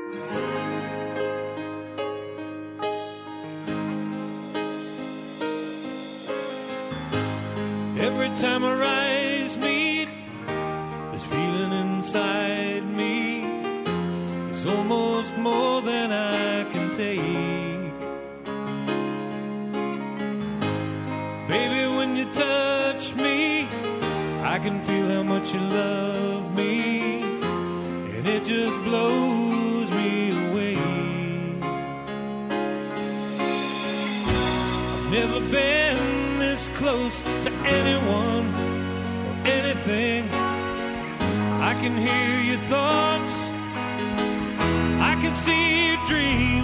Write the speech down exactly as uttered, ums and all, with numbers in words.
Every time our eyes meet, this feeling inside me is almost more than I can take. Baby, when you touch me, I can feel how much you love me, and it just blows me away. I've never been this close to anyone or anything. I can hear your thoughts, I can see your dreams.